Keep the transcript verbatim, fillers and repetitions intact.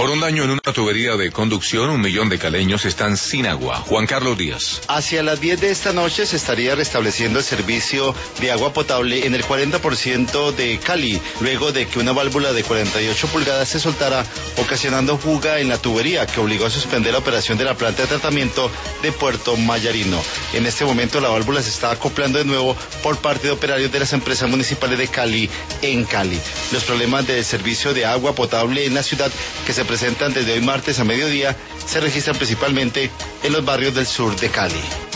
Por un daño en una tubería de conducción, un millón de caleños están sin agua. Juan Carlos Díaz. Hacia las diez de esta noche se estaría restableciendo el servicio de agua potable en el cuarenta por ciento de Cali, luego de que una válvula de cuarenta y ocho pulgadas se soltara, ocasionando fuga en la tubería que obligó a suspender la operación de la planta de tratamiento de Puerto Mayarino. En este momento la válvula se está acoplando de nuevo por parte de operarios de las empresas municipales de Cali en Cali. Los problemas del servicio de agua potable en la ciudad que se presentan desde hoy martes a mediodía se registran principalmente en los barrios del sur de Cali.